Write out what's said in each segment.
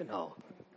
Genau.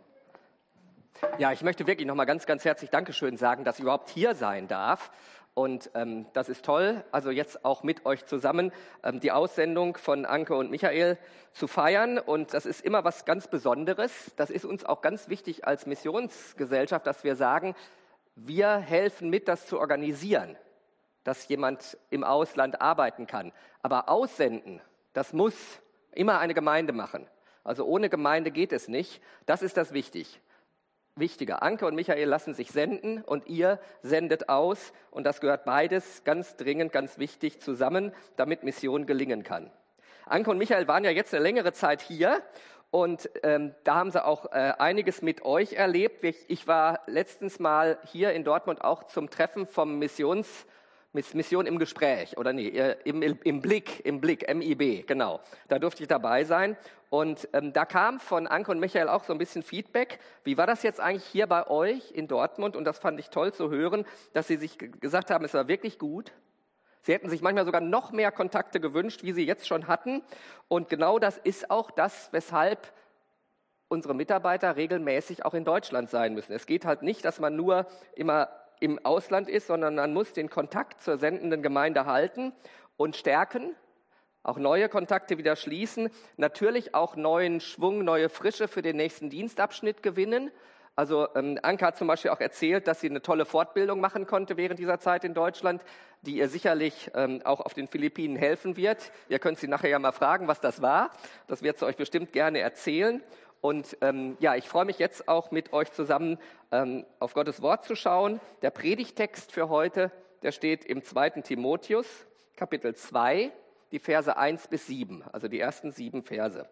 Ja, ich möchte wirklich nochmal ganz, ganz herzlich Dankeschön sagen, dass ich überhaupt hier sein darf. Und das ist toll, also jetzt auch mit euch zusammen die Aussendung von Anke und Michael zu feiern. Und das ist immer was ganz Besonderes. Das ist uns auch ganz wichtig als Missionsgesellschaft, dass wir sagen, wir helfen mit, das zu organisieren, dass jemand im Ausland arbeiten kann. Aber aussenden, das muss immer eine Gemeinde machen. Also ohne Gemeinde geht es nicht. Das ist das Wichtige. Anke und Michael lassen sich senden und ihr sendet aus. Und das gehört beides ganz dringend, ganz wichtig zusammen, damit Mission gelingen kann. Anke und Michael waren ja jetzt eine längere Zeit hier und da haben sie auch einiges mit euch erlebt. Ich war letztens mal hier in Dortmund auch zum Treffen vom Mission im Gespräch, oder nee, im Blick, MIB, genau. Da durfte ich dabei sein. Und da kam von Anke und Michael auch so ein bisschen Feedback. Wie war das jetzt eigentlich hier bei euch in Dortmund? Und das fand ich toll zu hören, dass sie sich gesagt haben, es war wirklich gut. Sie hätten sich manchmal sogar noch mehr Kontakte gewünscht, wie sie jetzt schon hatten. Und genau das ist auch das, weshalb unsere Mitarbeiter regelmäßig auch in Deutschland sein müssen. Es geht halt nicht, dass man nur immer im Ausland ist, sondern man muss den Kontakt zur sendenden Gemeinde halten und stärken, auch neue Kontakte wieder schließen, natürlich auch neuen Schwung, neue Frische für den nächsten Dienstabschnitt gewinnen. Also Anke hat zum Beispiel auch erzählt, dass sie eine tolle Fortbildung machen konnte während dieser Zeit in Deutschland, die ihr sicherlich auch auf den Philippinen helfen wird. Ihr könnt sie nachher ja mal fragen, was das war. Das wird sie euch bestimmt gerne erzählen. Und ich freue mich jetzt auch mit euch zusammen auf Gottes Wort zu schauen. Der Predigtext für heute, der steht im 2. Timotheus, Kapitel 2, die Verse 1 bis 7, also die ersten 7 Verse.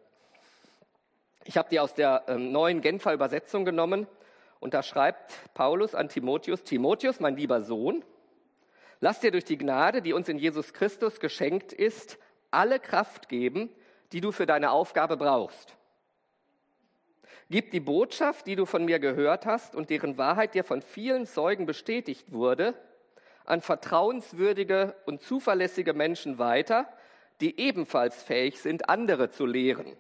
Ich habe die aus der neuen Genfer Übersetzung genommen und da schreibt Paulus an Timotheus: Timotheus, mein lieber Sohn, lass dir durch die Gnade, die uns in Jesus Christus geschenkt ist, alle Kraft geben, die du für deine Aufgabe brauchst. Gib die Botschaft, die du von mir gehört hast und deren Wahrheit dir von vielen Zeugen bestätigt wurde, an vertrauenswürdige und zuverlässige Menschen weiter, die ebenfalls fähig sind, andere zu lehren.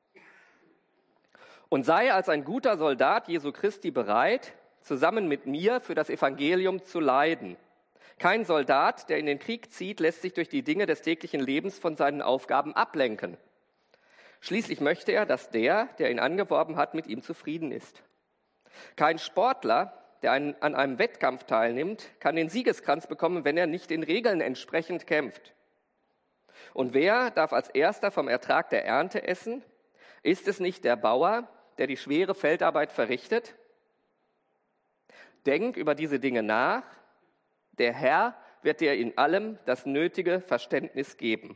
Und sei als ein guter Soldat Jesu Christi bereit, zusammen mit mir für das Evangelium zu leiden. Kein Soldat, der in den Krieg zieht, lässt sich durch die Dinge des täglichen Lebens von seinen Aufgaben ablenken. Schließlich möchte er, dass der ihn angeworben hat, mit ihm zufrieden ist. Kein Sportler, der an einem Wettkampf teilnimmt, kann den Siegeskranz bekommen, wenn er nicht den Regeln entsprechend kämpft. Und wer darf als Erster vom Ertrag der Ernte essen? Ist es nicht der Bauer, der die schwere Feldarbeit verrichtet? Denk über diese Dinge nach. Der Herr wird dir in allem das nötige Verständnis geben.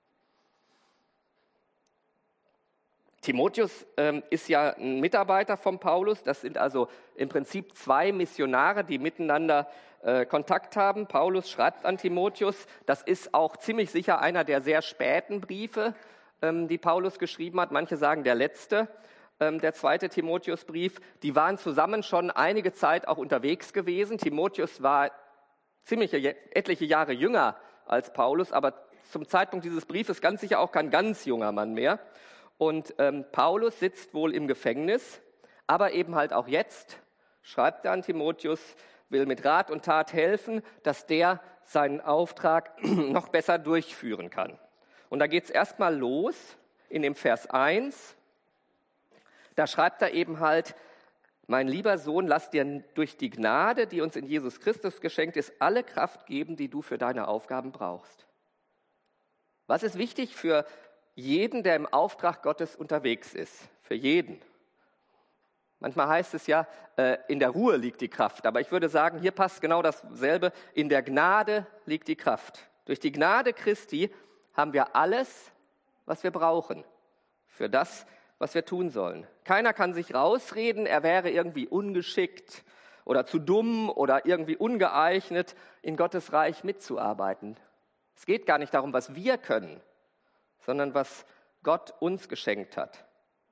Timotheus ist ja ein Mitarbeiter von Paulus. Das sind also im Prinzip 2 Missionare, die miteinander Kontakt haben. Paulus schreibt an Timotheus. Das ist auch ziemlich sicher einer der sehr späten Briefe, die Paulus geschrieben hat. Manche sagen der letzte, der 2. Timotheusbrief. Die waren zusammen schon einige Zeit auch unterwegs gewesen. Timotheus war etliche Jahre jünger als Paulus, aber zum Zeitpunkt dieses Briefes ganz sicher auch kein ganz junger Mann mehr. Und Paulus sitzt wohl im Gefängnis, aber eben halt auch jetzt schreibt er an Timotheus, will mit Rat und Tat helfen, dass der seinen Auftrag noch besser durchführen kann. Und da geht es erstmal los in dem Vers 1. Da schreibt er eben halt: Mein lieber Sohn, lass dir durch die Gnade, die uns in Jesus Christus geschenkt ist, alle Kraft geben, die du für deine Aufgaben brauchst. Was ist wichtig für jeden, der im Auftrag Gottes unterwegs ist? Für jeden. Manchmal heißt es ja, in der Ruhe liegt die Kraft. Aber ich würde sagen, hier passt genau dasselbe. In der Gnade liegt die Kraft. Durch die Gnade Christi haben wir alles, was wir brauchen für das, was wir tun sollen. Keiner kann sich rausreden, er wäre irgendwie ungeschickt oder zu dumm oder irgendwie ungeeignet, in Gottes Reich mitzuarbeiten. Es geht gar nicht darum, was wir können, sondern was Gott uns geschenkt hat.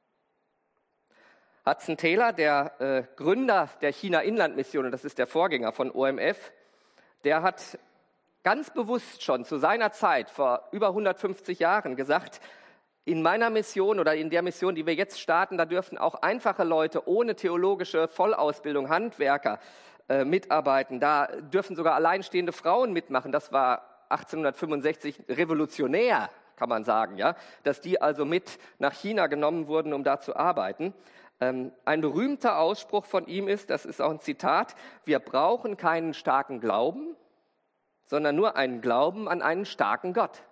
Hudson Taylor, der Gründer der China-Inland-Mission, und das ist der Vorgänger von OMF, der hat ganz bewusst schon zu seiner Zeit, vor über 150 Jahren, gesagt, in meiner Mission oder in der Mission, die wir jetzt starten, da dürfen auch einfache Leute ohne theologische Vollausbildung, Handwerker, mitarbeiten. Da dürfen sogar alleinstehende Frauen mitmachen. Das war 1865 revolutionär, kann man sagen, ja, dass die also mit nach China genommen wurden, um da zu arbeiten. Ein berühmter Ausspruch von ihm ist, das ist auch ein Zitat: Wir brauchen keinen starken Glauben, sondern nur einen Glauben an einen starken Gott.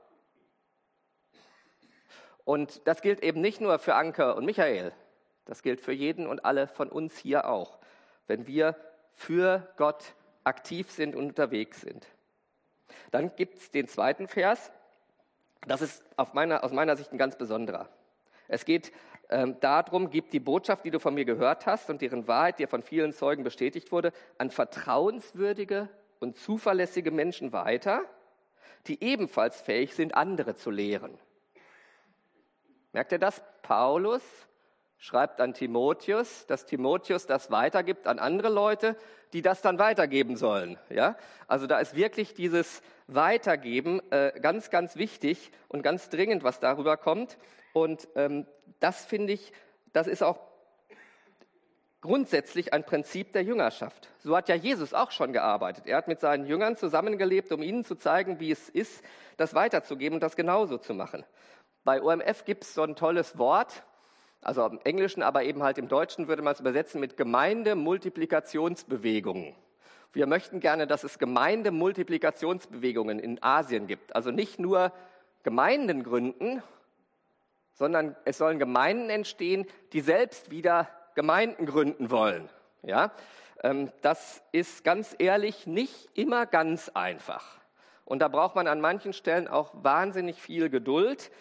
Und das gilt eben nicht nur für Anke und Michael, das gilt für jeden und alle von uns hier auch, wenn wir für Gott aktiv sind und unterwegs sind. Dann gibt es den zweiten Vers, das ist aus meiner Sicht ein ganz besonderer. Es geht darum, gib die Botschaft, die du von mir gehört hast und deren Wahrheit dir von vielen Zeugen bestätigt wurde, an vertrauenswürdige und zuverlässige Menschen weiter, die ebenfalls fähig sind, andere zu lehren. Merkt ihr das? Paulus schreibt an Timotheus, dass Timotheus das weitergibt an andere Leute, die das dann weitergeben sollen. Ja? Also da ist wirklich dieses Weitergeben ganz, ganz wichtig und ganz dringend, was darüber kommt. Und das finde ich, das ist auch grundsätzlich ein Prinzip der Jüngerschaft. So hat ja Jesus auch schon gearbeitet. Er hat mit seinen Jüngern zusammengelebt, um ihnen zu zeigen, wie es ist, das weiterzugeben und das genauso zu machen. Bei OMF gibt es so ein tolles Wort, also im Englischen, aber eben halt im Deutschen würde man es übersetzen mit Gemeindemultiplikationsbewegungen. Wir möchten gerne, dass es Gemeindemultiplikationsbewegungen in Asien gibt. Also nicht nur Gemeinden gründen, sondern es sollen Gemeinden entstehen, die selbst wieder Gemeinden gründen wollen. Ja? Das ist ganz ehrlich nicht immer ganz einfach. Und da braucht man an manchen Stellen auch wahnsinnig viel Geduld,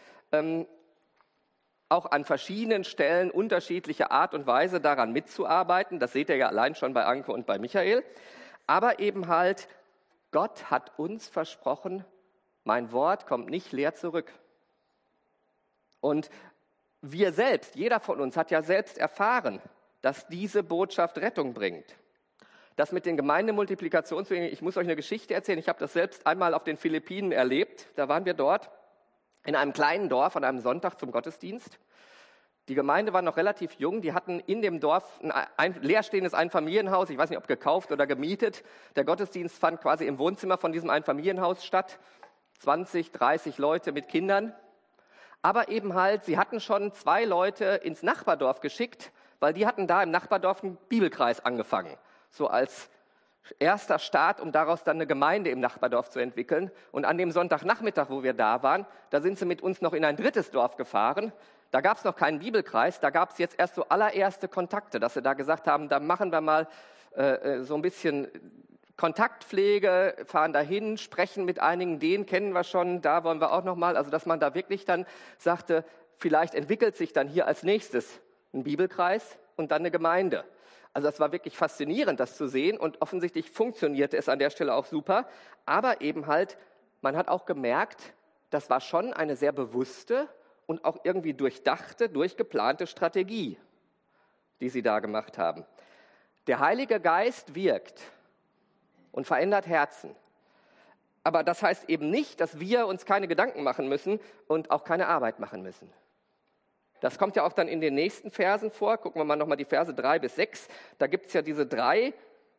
auch an verschiedenen Stellen unterschiedliche Art und Weise daran mitzuarbeiten. Das seht ihr ja allein schon bei Anke und bei Michael. Aber eben halt, Gott hat uns versprochen, mein Wort kommt nicht leer zurück. Und wir selbst, jeder von uns hat ja selbst erfahren, dass diese Botschaft Rettung bringt. Das mit den Gemeindemultiplikationswegen, ich muss euch eine Geschichte erzählen. Ich habe das selbst einmal auf den Philippinen erlebt. Da waren wir dort in einem kleinen Dorf an einem Sonntag zum Gottesdienst. Die Gemeinde war noch relativ jung. Die hatten in dem Dorf ein leerstehendes Einfamilienhaus, ich weiß nicht, ob gekauft oder gemietet. Der Gottesdienst fand quasi im Wohnzimmer von diesem Einfamilienhaus statt. 20, 30 Leute mit Kindern. Aber eben halt, sie hatten schon 2 Leute ins Nachbardorf geschickt, weil die hatten da im Nachbardorf einen Bibelkreis angefangen. So als erster Start, um daraus dann eine Gemeinde im Nachbardorf zu entwickeln. Und an dem Sonntagnachmittag, wo wir da waren, da sind sie mit uns noch in ein drittes Dorf gefahren. Da gab es noch keinen Bibelkreis, da gab es jetzt erst so allererste Kontakte, dass sie da gesagt haben, da machen wir mal so ein bisschen Kontaktpflege, fahren dahin, sprechen mit einigen, den kennen wir schon, da wollen wir auch noch mal. Also dass man da wirklich dann sagte, vielleicht entwickelt sich dann hier als nächstes ein Bibelkreis und dann eine Gemeinde. Also das war wirklich faszinierend, das zu sehen, und offensichtlich funktionierte es an der Stelle auch super. Aber eben halt, man hat auch gemerkt, das war schon eine sehr bewusste und auch irgendwie durchdachte, durchgeplante Strategie, die sie da gemacht haben. Der Heilige Geist wirkt und verändert Herzen. Aber das heißt eben nicht, dass wir uns keine Gedanken machen müssen und auch keine Arbeit machen müssen. Das kommt ja auch dann in den nächsten Versen vor. Gucken wir mal nochmal die Verse 3 bis 6. Da gibt es ja diese 3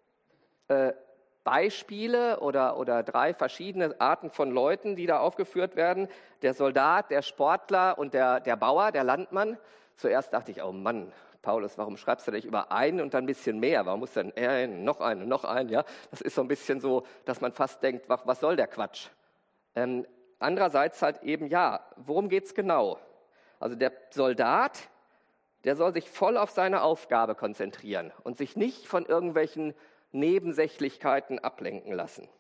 Beispiele oder 3 verschiedene Arten von Leuten, die da aufgeführt werden. Der Soldat, der Sportler und der Bauer, der Landmann. Zuerst dachte ich, oh Mann, Paulus, warum schreibst du nicht über einen und dann ein bisschen mehr? Warum muss dann noch einen? Ja? Das ist so ein bisschen so, dass man fast denkt, was soll der Quatsch? Andererseits halt eben, ja, worum geht es genau? Also der Soldat, der soll sich voll auf seine Aufgabe konzentrieren und sich nicht von irgendwelchen Nebensächlichkeiten ablenken lassen.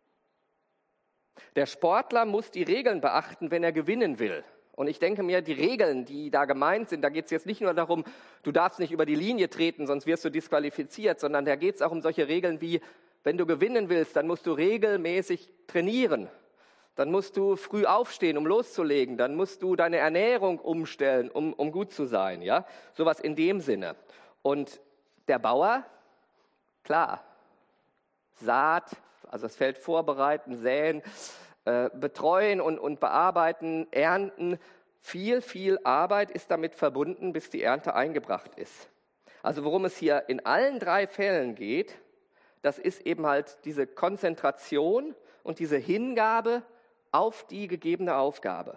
Der Sportler muss die Regeln beachten, wenn er gewinnen will. Und ich denke mir, die Regeln, die da gemeint sind, da geht es jetzt nicht nur darum, du darfst nicht über die Linie treten, sonst wirst du disqualifiziert, sondern da geht es auch um solche Regeln wie, wenn du gewinnen willst, dann musst du regelmäßig trainieren. Dann musst du früh aufstehen, um loszulegen. Dann musst du deine Ernährung umstellen, um gut zu sein. Ja? Sowas in dem Sinne. Und der Bauer, klar, Saat, also das Feld vorbereiten, säen, betreuen und bearbeiten, ernten, viel, viel Arbeit ist damit verbunden, bis die Ernte eingebracht ist. Also worum es hier in allen 3 Fällen geht, das ist eben halt diese Konzentration und diese Hingabe auf die gegebene Aufgabe.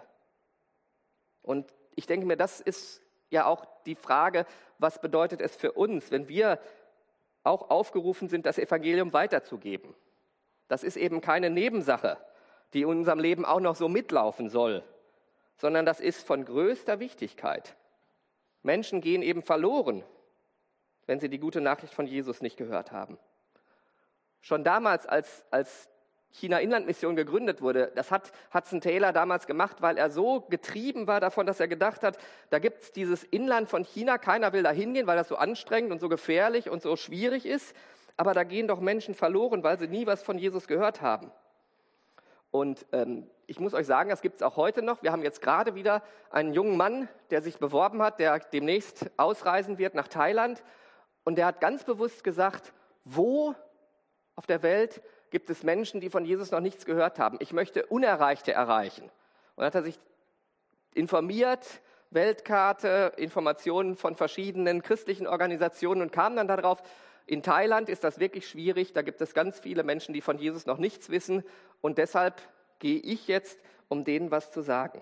Und ich denke mir, das ist ja auch die Frage, was bedeutet es für uns, wenn wir auch aufgerufen sind, das Evangelium weiterzugeben. Das ist eben keine Nebensache, die in unserem Leben auch noch so mitlaufen soll, sondern das ist von größter Wichtigkeit. Menschen gehen eben verloren, wenn sie die gute Nachricht von Jesus nicht gehört haben. Schon damals, als China-Inland-Mission gegründet wurde, das hat Hudson Taylor damals gemacht, weil er so getrieben war davon, dass er gedacht hat, da gibt es dieses Inland von China, keiner will da hingehen, weil das so anstrengend und so gefährlich und so schwierig ist, aber da gehen doch Menschen verloren, weil sie nie was von Jesus gehört haben. Und ich muss euch sagen, das gibt es auch heute noch. Wir haben jetzt gerade wieder einen jungen Mann, der sich beworben hat, der demnächst ausreisen wird nach Thailand. Und der hat ganz bewusst gesagt, wo auf der Welt gibt es Menschen, die von Jesus noch nichts gehört haben. Ich möchte Unerreichte erreichen. Und dann hat er sich informiert, Weltkarte, Informationen von verschiedenen christlichen Organisationen und kam dann darauf, in Thailand ist das wirklich schwierig. Da gibt es ganz viele Menschen, die von Jesus noch nichts wissen. Und deshalb gehe ich jetzt, um denen was zu sagen.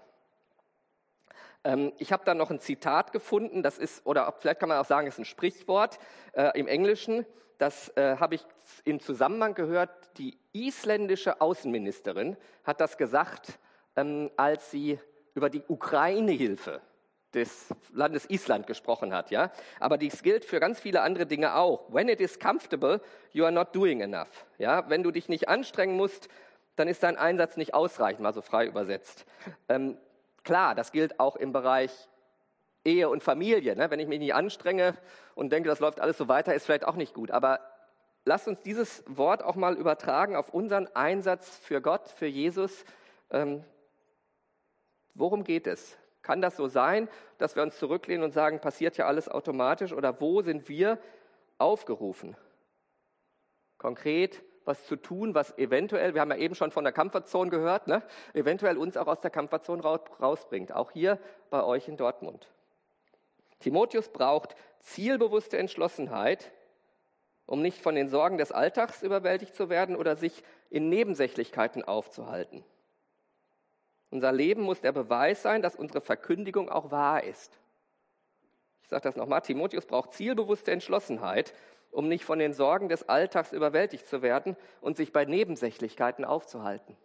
Ich habe da noch ein Zitat gefunden, das ist, oder vielleicht kann man auch sagen, es ist ein Sprichwort im Englischen. Das habe ich im Zusammenhang gehört. Die isländische Außenministerin hat das gesagt, als sie über die Ukraine-Hilfe des Landes Island gesprochen hat. Ja? Aber dies gilt für ganz viele andere Dinge auch. When it is comfortable, you are not doing enough. Ja? Wenn du dich nicht anstrengen musst, dann ist dein Einsatz nicht ausreichend, mal so frei übersetzt. Klar, das gilt auch im Bereich Ehe und Familie. Ne? Wenn ich mich nicht anstrenge und denke, das läuft alles so weiter, ist vielleicht auch nicht gut. Aber lasst uns dieses Wort auch mal übertragen auf unseren Einsatz für Gott, für Jesus. Worum geht es? Kann das so sein, dass wir uns zurücklehnen und sagen, passiert ja alles automatisch? Oder wo sind wir aufgerufen? Konkret was zu tun, was eventuell, wir haben ja eben schon von der Comfortzone gehört, ne, eventuell uns auch aus der Comfortzone rausbringt, auch hier bei euch in Dortmund. Timotheus braucht zielbewusste Entschlossenheit, um nicht von den Sorgen des Alltags überwältigt zu werden oder sich in Nebensächlichkeiten aufzuhalten. Unser Leben muss der Beweis sein, dass unsere Verkündigung auch wahr ist. Ich sage das nochmal, Timotheus braucht zielbewusste Entschlossenheit, um nicht von den Sorgen des Alltags überwältigt zu werden und sich bei Nebensächlichkeiten aufzuhalten.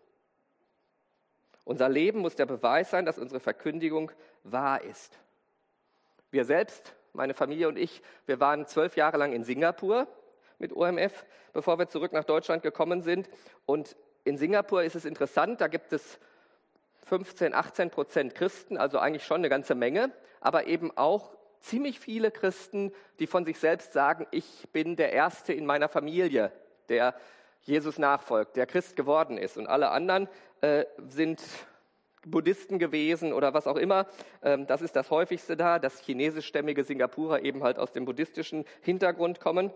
Unser Leben muss der Beweis sein, dass unsere Verkündigung wahr ist. Wir selbst, meine Familie und ich, wir waren 12 Jahre lang in Singapur mit OMF, bevor wir zurück nach Deutschland gekommen sind. Und in Singapur ist es interessant, da gibt es 15-18% Christen, also eigentlich schon eine ganze Menge, aber eben auch ziemlich viele Christen, die von sich selbst sagen, ich bin der Erste in meiner Familie, der Jesus nachfolgt, der Christ geworden ist. Und alle anderen sind Buddhisten gewesen oder was auch immer. Das ist das häufigste da, dass chinesischstämmige Singapurer eben halt aus dem buddhistischen Hintergrund kommen.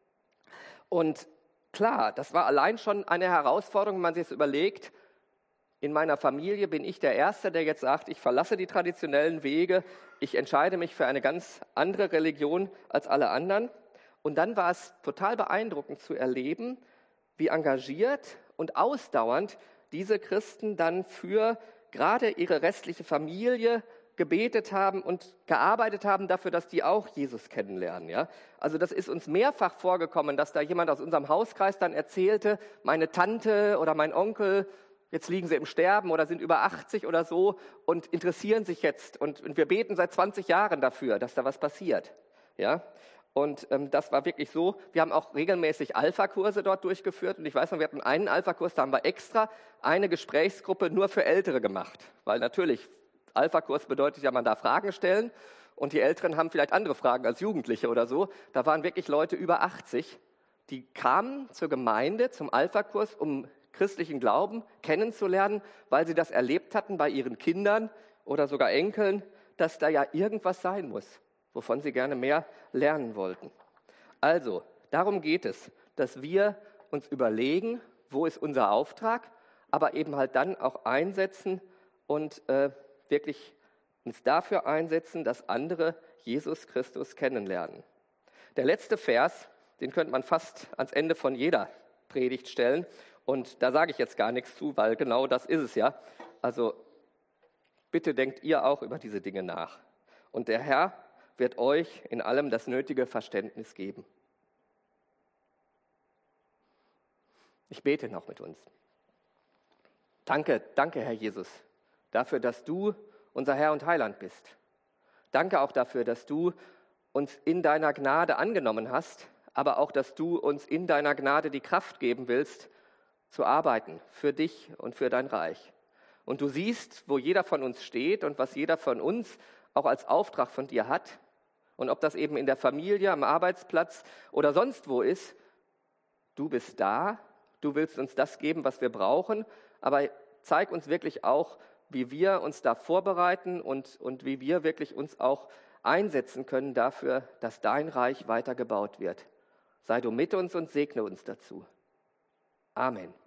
Und klar, das war allein schon eine Herausforderung, wenn man sich das überlegt. In meiner Familie bin ich der Erste, der jetzt sagt, ich verlasse die traditionellen Wege, ich entscheide mich für eine ganz andere Religion als alle anderen. Und dann war es total beeindruckend zu erleben, wie engagiert und ausdauernd diese Christen dann für gerade ihre restliche Familie gebetet haben und gearbeitet haben dafür, dass die auch Jesus kennenlernen. Ja? Also das ist uns mehrfach vorgekommen, dass da jemand aus unserem Hauskreis dann erzählte, meine Tante oder mein Onkel, jetzt liegen sie im Sterben oder sind über 80 oder so und interessieren sich jetzt. Und wir beten seit 20 Jahren dafür, dass da was passiert. Ja? Und das war wirklich so. Wir haben auch regelmäßig Alpha-Kurse dort durchgeführt. Und ich weiß noch, wir hatten einen Alpha-Kurs, da haben wir extra eine Gesprächsgruppe nur für Ältere gemacht. Weil natürlich, Alpha-Kurs bedeutet ja, man darf Fragen stellen. Und die Älteren haben vielleicht andere Fragen als Jugendliche oder so. Da waren wirklich Leute über 80, die kamen zur Gemeinde, zum Alpha-Kurs, um christlichen Glauben kennenzulernen, weil sie das erlebt hatten bei ihren Kindern oder sogar Enkeln, dass da ja irgendwas sein muss, wovon sie gerne mehr lernen wollten. Also, darum geht es, dass wir uns überlegen, wo ist unser Auftrag, aber eben halt dann auch einsetzen und wirklich uns dafür einsetzen, dass andere Jesus Christus kennenlernen. Der letzte Vers, den könnte man fast ans Ende von jeder Predigt stellen. Und da sage ich jetzt gar nichts zu, weil genau das ist es ja. Also bitte denkt ihr auch über diese Dinge nach. Und der Herr wird euch in allem das nötige Verständnis geben. Ich bete noch mit uns. Danke, Herr Jesus, dafür, dass du unser Herr und Heiland bist. Danke auch dafür, dass du uns in deiner Gnade angenommen hast, aber auch, dass du uns in deiner Gnade die Kraft geben willst, zu arbeiten für dich und für dein Reich. Und du siehst, wo jeder von uns steht und was jeder von uns auch als Auftrag von dir hat. Und ob das eben in der Familie, am Arbeitsplatz oder sonst wo ist, du bist da, du willst uns das geben, was wir brauchen, aber zeig uns wirklich auch, wie wir uns da vorbereiten und wie wir wirklich uns auch einsetzen können dafür, dass dein Reich weiter gebaut wird. Sei du mit uns und segne uns dazu. Amen.